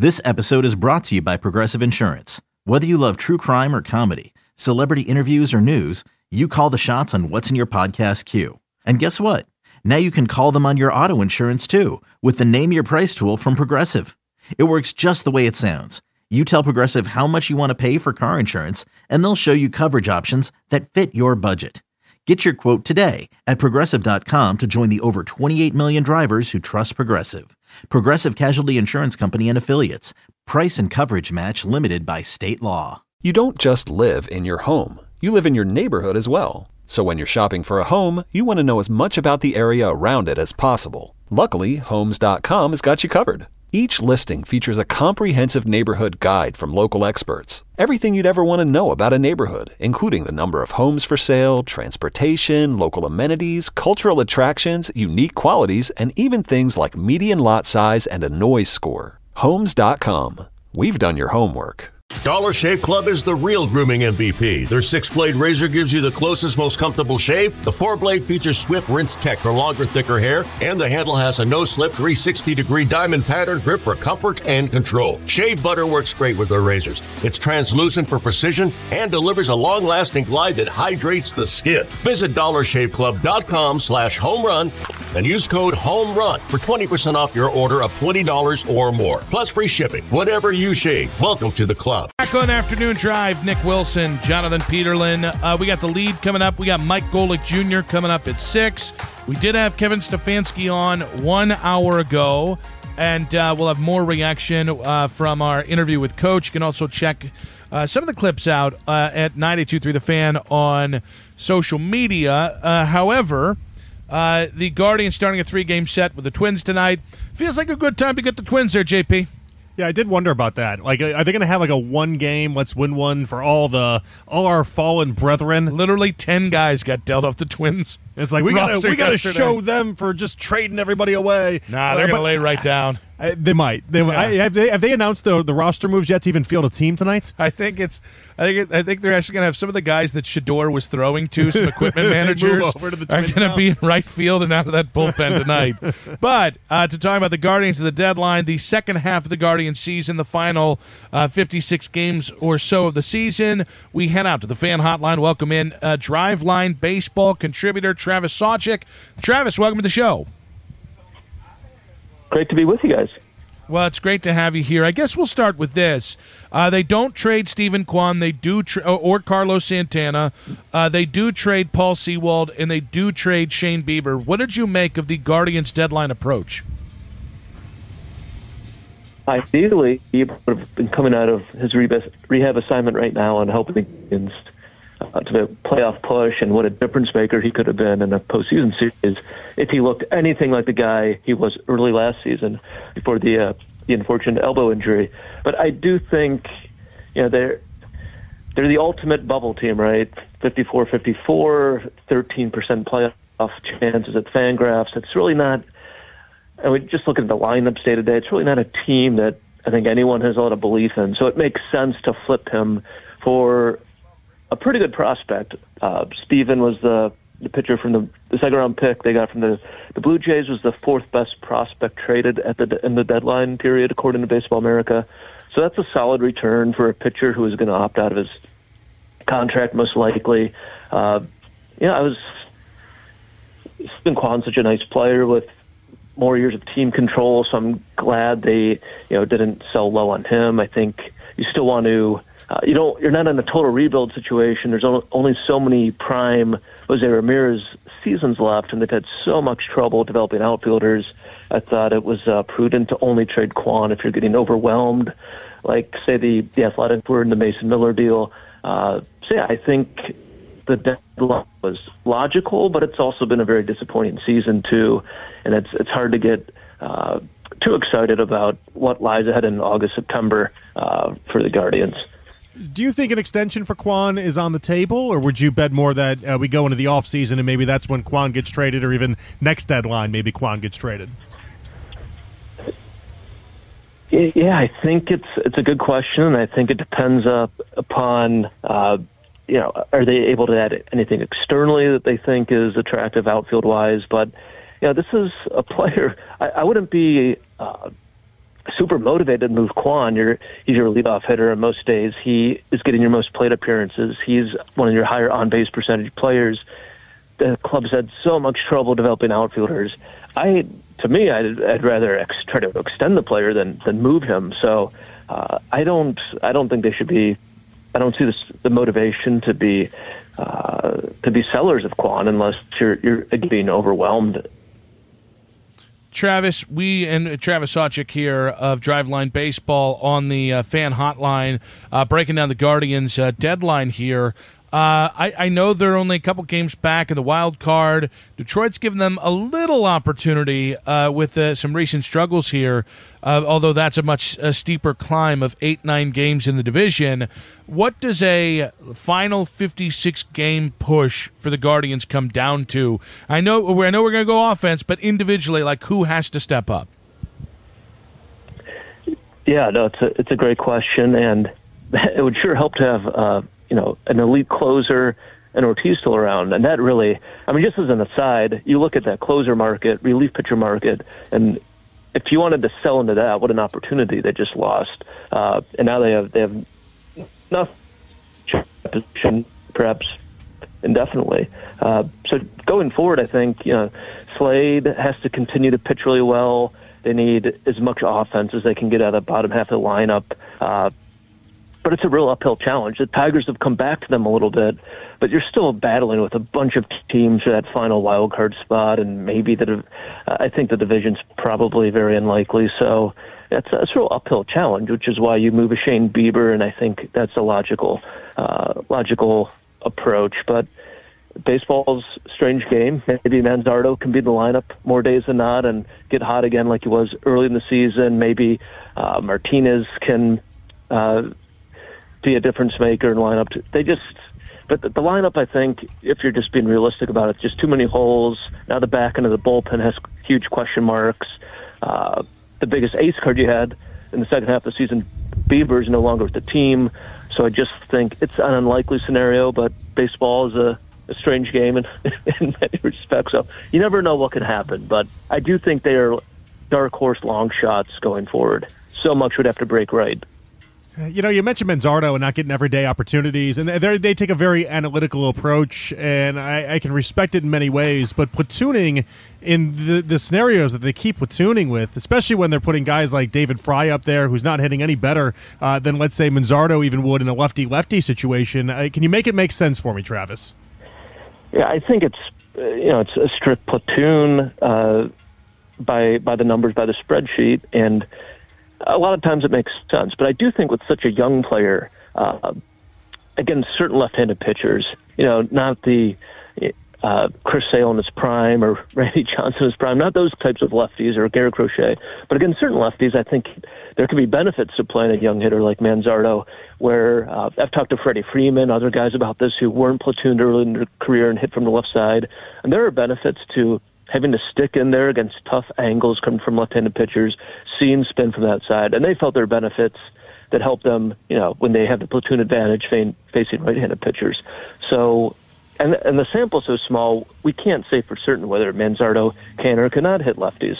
This episode is brought to you by Progressive Insurance. Whether you love true crime or comedy, celebrity interviews or news, you call the shots on what's in your podcast queue. And guess what? Now you can call them on your auto insurance too with the Name Your Price tool from Progressive. It works just the way it sounds. You tell Progressive how much you want to pay for car insurance, and they'll show you coverage options that fit your budget. Get your quote today at Progressive.com to join the over 28 million drivers who trust Progressive. Progressive Casualty Insurance Company and Affiliates. Price and coverage match limited by state law. You don't just live in your home. You live in your neighborhood as well. So when you're shopping for a home, you want to know as much about the area around it as possible. Luckily, Homes.com has got you covered. Each listing features a comprehensive neighborhood guide from local experts. Everything you'd ever want to know about a neighborhood, including the number of homes for sale, transportation, local amenities, cultural attractions, unique qualities, and even things like median lot size and a noise score. Homes.com. We've done your homework. Dollar Shave Club is the real grooming MVP. Their 6-blade razor gives you the closest, most comfortable shave. The 4-blade features Swift Rinse Tech for longer, thicker hair. And the handle has a no-slip 360-degree diamond pattern grip for comfort and control. Shave butter works great with their razors. It's translucent for precision and delivers a long-lasting glide that hydrates the skin. Visit DollarShaveClub.com/homerun and use code HOMERUN for 20% off your order of $20 or more. Plus free shipping. Whatever you shave, welcome to the club. Back on Afternoon Drive, Nick Wilson, Jonathan Peterlin. We got the lead coming up. We got Mike Golick Jr. coming up at 6. We did have Kevin Stefanski on 1 hour ago, and we'll have more reaction from our interview with Coach. You can also check some of the clips out at 92.3 The Fan on social media. However, the Guardians starting a 3-game set with the Twins tonight. Feels like a good time to get the Twins there, JP. Yeah, I did wonder about that. Like, are they going to have like a one game, let's win one for all our fallen brethren? Literally 10 guys got dealt off the Twins. It's like we got to show them for just trading everybody away. Nah, they're going to lay right down. They might. Yeah. Have they announced the roster moves yet to even field a team tonight? I think they're actually going to have some of the guys that Shador was throwing to, some equipment managers, over to the are going to be in right field and out of that bullpen tonight. But to talk about the Guardians of the deadline, the second half of the Guardians season, the final 56 games or so of the season, we head out to the fan hotline. Welcome in Driveline Baseball contributor Travis Sawchik. Travis, welcome to the show. Great to be with you guys. Well, it's great to have you here. I guess we'll start with this. They don't trade Stephen Kwan. They do or Carlos Santana. They do trade Paul Sewald, and they do trade Shane Bieber. What did you make of the Guardians' deadline approach? Ideally, he would have been coming out of his rehab assignment right now and helping against to the playoff push, and what a difference maker he could have been in a postseason series if he looked anything like the guy he was early last season before the unfortunate elbow injury. But I do think, they're the ultimate bubble team, right? 54-54, 13% playoff chances at Fangraphs. It's really not. I mean, just looking at the lineups day to day, it's really not a team that I think anyone has a lot of belief in. So it makes sense to flip him for a pretty good prospect. Steven was the pitcher from the second-round pick they got from the Blue Jays, was the fourth best prospect traded in the deadline period, according to Baseball America. So that's a solid return for a pitcher who is going to opt out of his contract, most likely. Stephen Kwan's such a nice player with more years of team control, so I'm glad they didn't sell low on him. I think you still want to. You're not in a total rebuild situation. There's only so many prime Jose Ramirez seasons left, and they've had so much trouble developing outfielders. I thought it was prudent to only trade Kwan if you're getting overwhelmed, like, say, the Athletic were in the Mason Miller deal. I think the deadline was logical, but it's also been a very disappointing season, too, and it's hard to get too excited about what lies ahead in August, September for the Guardians. Do you think an extension for Kwan is on the table, or would you bet more that we go into the offseason and maybe that's when Kwan gets traded, or even next deadline maybe Kwan gets traded? Yeah, I think it's a good question, and I think it depends upon are they able to add anything externally that they think is attractive outfield wise? But this is a player I wouldn't be super motivated to move Kwon. He's your leadoff hitter, and most days he is getting your most plate appearances. He's one of your higher on-base percentage players. The club's had so much trouble developing outfielders. I'd rather try to extend the player than move him. So I don't think they should be. I don't see the motivation to be sellers of Kwon unless you're being overwhelmed. Travis, we and Travis Sawchik here of Driveline Baseball on the fan hotline, breaking down the Guardians' deadline here. I know they're only a couple games back in the wild card. Detroit's given them a little opportunity with some recent struggles here, although that's a much steeper climb of 8-9 games in the division. What does a final 56-game push for the Guardians come down to? I know we're going to go offense, but individually, like, who has to step up? Yeah, no, it's a great question, and it would sure help to have an elite closer and Ortiz still around. And that really, just as an aside, you look at that closer market, relief pitcher market, and if you wanted to sell into that, what an opportunity they just lost. And now they have enough position, perhaps indefinitely. So going forward, I think, Slade has to continue to pitch really well. They need as much offense as they can get out of the bottom half of the lineup. But it's a real uphill challenge. The Tigers have come back to them a little bit, but you're still battling with a bunch of teams for that final wild card spot, and maybe I think the division's probably very unlikely. So it's a real uphill challenge, which is why you move a Shane Bieber, and I think that's a logical approach. But baseball's a strange game. Maybe Manzardo can be in the lineup more days than not and get hot again like he was early in the season. Maybe Martinez can be a difference maker in lineup. But the lineup, I think, if you're just being realistic about it, just too many holes. Now the back end of the bullpen has huge question marks. The biggest ace card you had in the second half of the season, Bieber, is no longer with the team. So I just think it's an unlikely scenario, but baseball is a strange game in many respects. So you never know what can happen. But I do think they are dark horse long shots going forward. So much would have to break right. You mentioned Manzardo and not getting everyday opportunities, and they take a very analytical approach, and I can respect it in many ways, but platooning in the scenarios that they keep platooning with, especially when they're putting guys like David Fry up there, who's not hitting any better than, let's say, Manzardo even would in a lefty-lefty situation. Can you make it make sense for me, Travis? Yeah, I think it's a strict platoon by the numbers, by the spreadsheet, and a lot of times it makes sense. But I do think with such a young player, against certain left-handed pitchers, not the Chris Sale in his prime or Randy Johnson in his prime, not those types of lefties or Garrett Crochet, but against certain lefties, I think there could be benefits to playing a young hitter like Manzardo, where I've talked to Freddie Freeman, other guys about this who weren't platooned early in their career and hit from the left side, and there are benefits to having to stick in there against tough angles coming from left-handed pitchers, seeing spin from that side. And they felt there are benefits that help them, when they have the platoon advantage facing right-handed pitchers. So, and the sample's so small, we can't say for certain whether Manzardo can or cannot hit lefties.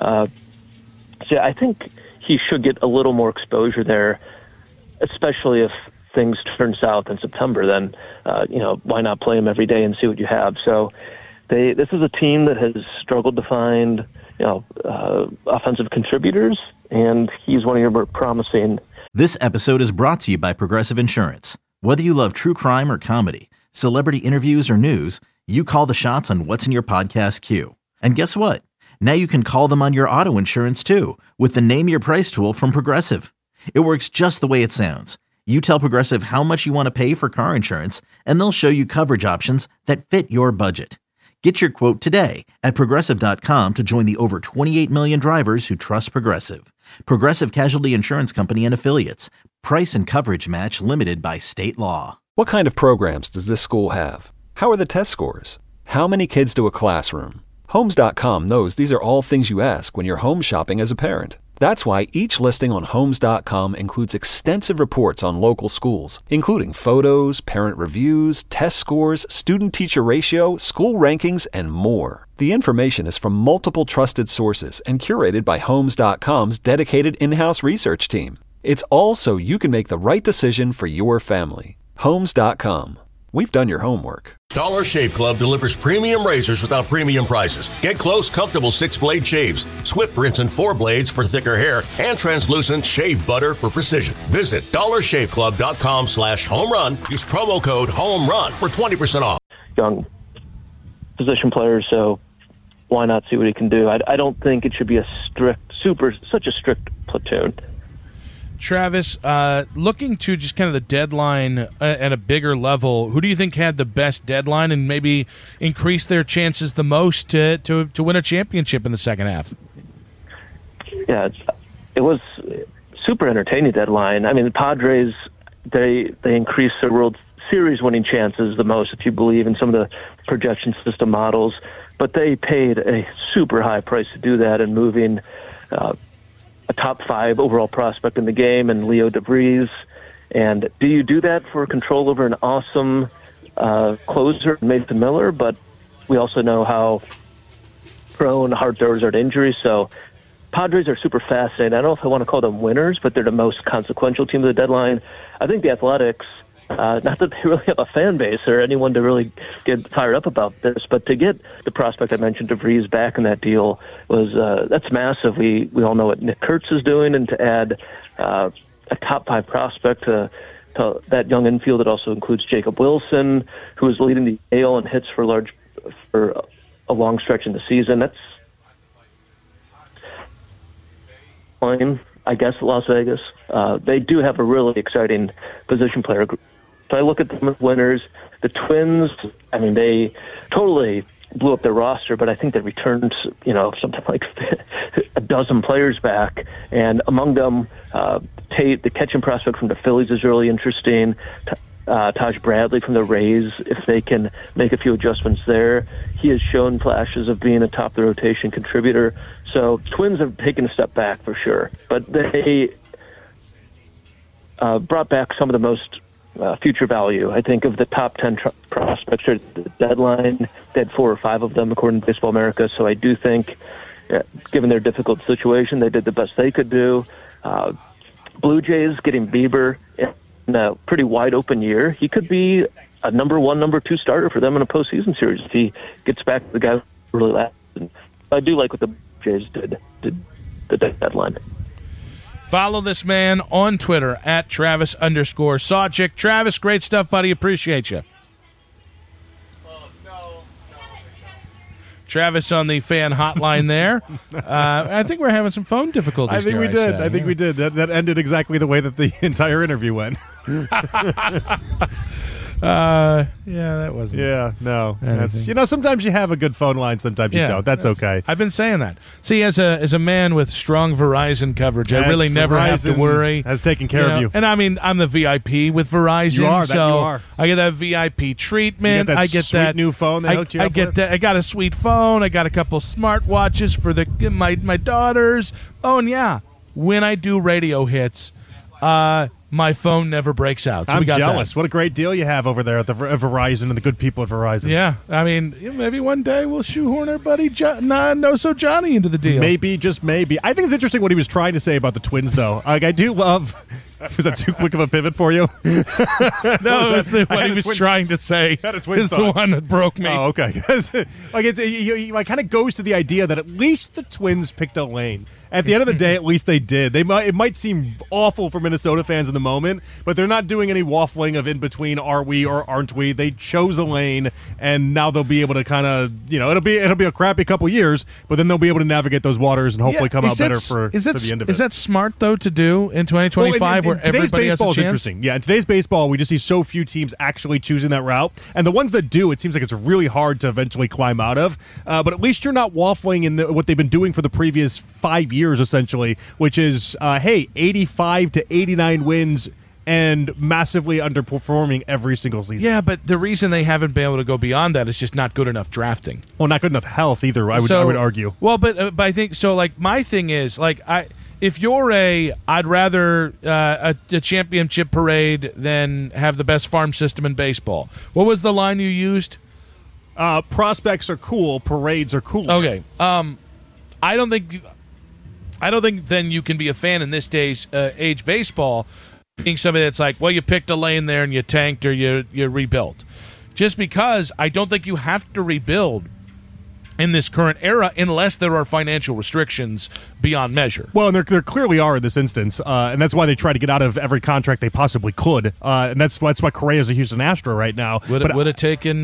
So I think he should get a little more exposure there, especially if things turn south in September. Then, why not play him every day and see what you have? So, this is a team that has struggled to find, offensive contributors, and he's one of your more promising. This episode is brought to you by Progressive Insurance. Whether you love true crime or comedy, celebrity interviews or news, you call the shots on what's in your podcast queue. And guess what? Now you can call them on your auto insurance too, with the Name Your Price tool from Progressive. It works just the way it sounds. You tell Progressive how much you want to pay for car insurance, and they'll show you coverage options that fit your budget. Get your quote today at Progressive.com to join the over 28 million drivers who trust Progressive. Progressive Casualty Insurance Company and Affiliates. Price and coverage match limited by state law. What kind of programs does this school have? How are the test scores? How many kids do a classroom? Homes.com knows these are all things you ask when you're home shopping as a parent. That's why each listing on Homes.com includes extensive reports on local schools, including photos, parent reviews, test scores, student-teacher ratio, school rankings, and more. The information is from multiple trusted sources and curated by Homes.com's dedicated in-house research team. It's all so you can make the right decision for your family. Homes.com. We've done your homework. Dollar Shave Club delivers premium razors without premium prices. Get close, comfortable 6-blade shaves, swift rinse and 4 blades for thicker hair, and translucent shave butter for precision. Visit dollarshaveclub.com/home-run. Use promo code HOME-RUN for 20% off. Young position player, so why not see what he can do? I don't think it should be such a strict platoon. Travis, looking to just kind of the deadline at a bigger level, who do you think had the best deadline and maybe increased their chances the most to win a championship in the second half? Yeah, it was super entertaining deadline. I mean, the Padres, they increased their World Series winning chances the most, if you believe in some of the projection system models, but they paid a super high price to do that and moving a top 5 overall prospect in the game and Leo DeVries. And do you do that for control over an awesome closer, Mason Miller? But we also know how prone hard throwers are to injury. So Padres are super fascinating. I don't know if I want to call them winners, but they're the most consequential team of the deadline. I think the Athletics, not that they really have a fan base or anyone to really get fired up about this, but to get the prospect I mentioned, DeVries, back in that deal was that's massive. We all know what Nick Kurtz is doing, and to add a top 5 prospect to that young infield that also includes Jacob Wilson, who is leading the AL in hits for a long stretch in the season. That's fine, I guess, Las Vegas. They do have a really exciting position player group. So I look at them as winners. The Twins, I mean, they totally blew up their roster, but I think they returned, something like a dozen players back. And among them, Tate, the catching prospect from the Phillies, is really interesting. Taj Bradley from the Rays, if they can make a few adjustments there. He has shown flashes of being a top-of-the-rotation contributor. So Twins have taken a step back for sure. But they brought back some of the most future value. I think of the top 10 prospects at the deadline, they had 4 or 5 of them, according to Baseball America. So I do think, given their difficult situation, they did the best they could do. Blue Jays getting Bieber in a pretty wide-open year. He could be a number 1, number 2 starter for them in a postseason series if he gets back to the guy who really lasted. I do like what the Jays did the deadline. Follow this man on Twitter at Travis_Sawchik. Travis, great stuff, buddy. Appreciate you. Travis on the fan hotline there. I think we're having some phone difficulties. I think we did. I think we did. That ended exactly the way that the entire interview went. That wasn't. Yeah, no. That's, sometimes you have a good phone line, sometimes you don't. That's okay. I've been saying that. See, as a man with strong Verizon coverage, I really never have to worry. Has taken care of you. And I mean, I'm the VIP with Verizon. You are. So you are. I get that VIP treatment. I get sweet that new phone. They hooked you up with. I got a sweet phone. I got a couple smartwatches for my daughters. Oh, and yeah, when I do radio hits, my phone never breaks out. So I'm we got jealous. That. What a great deal you have over there at the Verizon and the good people at Verizon. Yeah, I mean, maybe one day we'll shoehorn our buddy Johnny into the deal. Maybe, just maybe. I think it's interesting what he was trying to say about the Twins, though. Like, I do love. Was that too quick of a pivot for you? No, it was what he was trying to say. Is the one that broke me. Oh, okay. Like it kind of goes to the idea that at least the Twins picked a lane. At the end of the day, at least they did. It might seem awful for Minnesota fans in the moment, but they're not doing any waffling of in between. Are we or aren't we? They chose a lane, and now they'll be able to kind of it'll be a crappy couple years, but then they'll be able to navigate those waters and hopefully come out better for the end of it. Is that smart though to do in 2025? Where today's baseball is interesting. Yeah, in today's baseball, we just see so few teams actually choosing that route. And the ones that do, it seems like it's really hard to eventually climb out of. But at least you're not waffling in what they've been doing for the previous 5 years, essentially, which is, 85 to 89 wins and massively underperforming every single season. Yeah, but the reason they haven't been able to go beyond that is just not good enough drafting. Well, not good enough health either, I would argue. Well, but I think so. Like, my thing is, like, if you're I'd rather a championship parade than have the best farm system in baseball. What was the line you used? Prospects are cool, parades are cool. Okay. I don't think then you can be a fan in this day's age baseball being somebody that's like, well, you picked a lane there and you tanked or you rebuilt. Just because I don't think you have to rebuild in this current era unless there are financial restrictions beyond measure. Well, and there clearly are in this instance, and that's why they try to get out of every contract they possibly could, and that's why Correa's a Houston Astro right now. Would have taken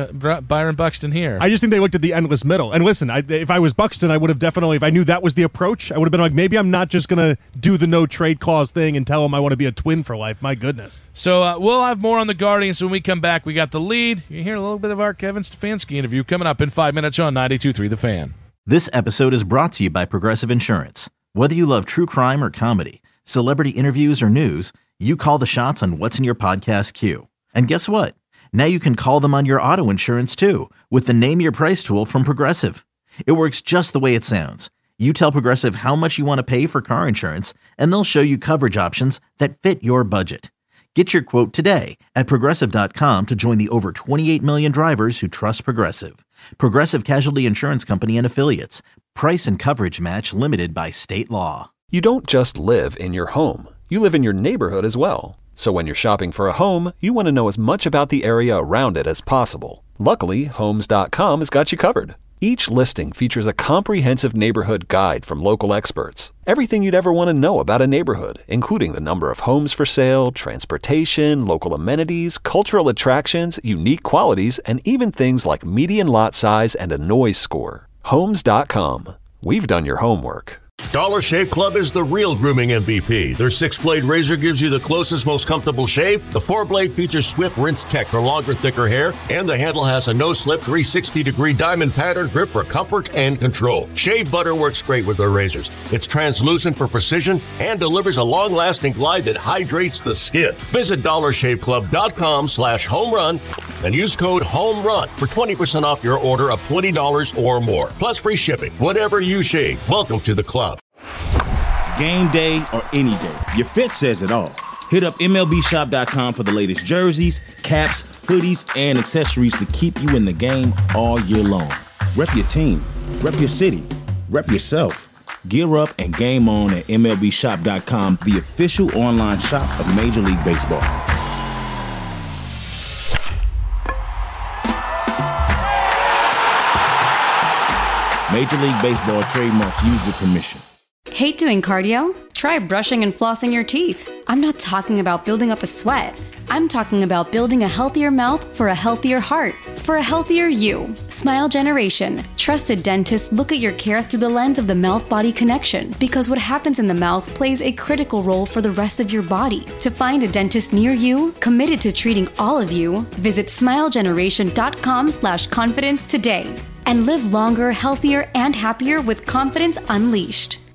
Byron Buxton here. I just think they looked at the endless middle. And listen, if I was Buxton, I would have definitely, if I knew that was the approach, I would have been like, maybe I'm not just going to do the no trade clause thing and tell them I want to be a Twin for life. My goodness. So we'll have more on the Guardians when we come back. We got the lead. You hear a little bit of our Kevin Stefanski interview coming up in 5 minutes on 92.3 The Fan. This episode is brought to you by Progressive Insurance. Whether you love true crime or comedy, celebrity interviews or news, you call the shots on what's in your podcast queue. And guess what? Now you can call them on your auto insurance too with the Name Your Price tool from Progressive. It works just the way it sounds. You tell Progressive how much you want to pay for car insurance, and they'll show you coverage options that fit your budget. Get your quote today at Progressive.com to join the over 28 million drivers who trust Progressive. Progressive Casualty Insurance Company and Affiliates. Price and coverage match limited by state law. You don't just live in your home. You live in your neighborhood as well. So when you're shopping for a home, you want to know as much about the area around it as possible. Luckily, Homes.com has got you covered. Each listing features a comprehensive neighborhood guide from local experts. Everything you'd ever want to know about a neighborhood, including the number of homes for sale, transportation, local amenities, cultural attractions, unique qualities, and even things like median lot size and a noise score. Homes.com. We've done your homework. Dollar Shave Club is the real grooming MVP. Their 6-blade razor gives you the closest, most comfortable shave. The 4-blade features Swift Rinse Tech for longer, thicker hair. And the handle has a no-slip 360-degree diamond pattern grip for comfort and control. Shave butter works great with their razors. It's translucent for precision and delivers a long-lasting glide that hydrates the skin. Visit DollarShaveClub.com/homerun and use code HOMERUN for 20% off your order of $20 or more. Plus free shipping. Whatever you shave, welcome to the club. Game day or any day, your fit says it all. Hit up MLBshop.com for the latest jerseys, caps, hoodies, and accessories to keep you in the game all year long. Rep your team, rep your city, rep yourself. Gear up and game on at MLBshop.com, the official online shop of Major League Baseball. Major League Baseball trademarks used with permission. Hate doing cardio? Try brushing and flossing your teeth. I'm not talking about building up a sweat. I'm talking about building a healthier mouth for a healthier heart, for a healthier you. Smile Generation. Trusted dentists look at your care through the lens of the mouth-body connection, because what happens in the mouth plays a critical role for the rest of your body. To find a dentist near you, committed to treating all of you, visit smilegeneration.com/confidence today. And live longer, healthier, and happier with confidence unleashed.